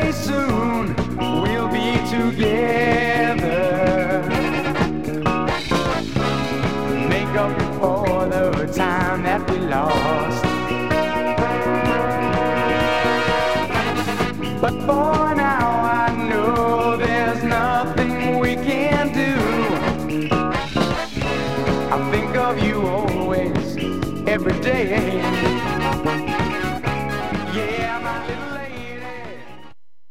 someday soon we'll be together. Make up for the time that we lost. But for now I know there's nothing we can do. I think of you always, every day.